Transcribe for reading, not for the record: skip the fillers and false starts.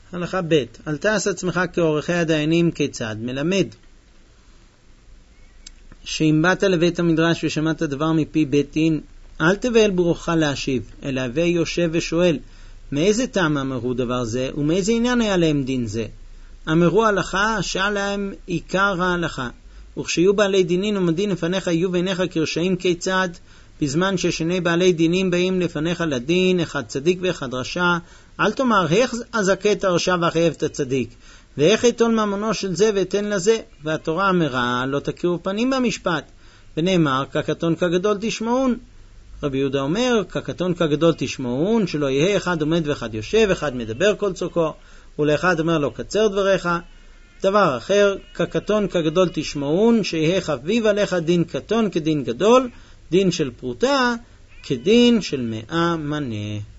הלכה ב' אל תעש עצמך כעורכי הדיינים. כיצד? מלמד שאם באת לבית המדרש ושמעת דבר מפי בית דין, אל תבהל ברוחך להשיב, אלא הווה יושב ושואל, מאיזה טעם אמרו דבר זה, ומאיזה עניין היה להם דין זה? אמרו הלכה, שאל להם עיקר ההלכה. וכשיהיו בעלי דינים ומדין לפניך, יהיו בעיניך כרשעים. כיצד? בזמן ששני בעלי דינים באים לפניך לדין, אחד צדיק ואחד רשע, אל תאמר, איך אזכה את הרשע ואחייב את הצדיק? ואיך יתון ממונו של זה ואתן לזה? והתורה אמרה, לא תכירו פנים במשפט. ונאמר, כקטון כגדול תשמעון. רבי יהודה אומר, כקטון כגדול תשמעון, שלא יהיה אחד עומד ואחד יושב, אחד מדבר כל צורכו, ולאחד אומר לו קצר דבריך. דבר אחר, כקטון כגדול תשמעון, שיהיה חביב עליך דין קטון כדין גדול, דין של פרוטה כדין של 100 מנה.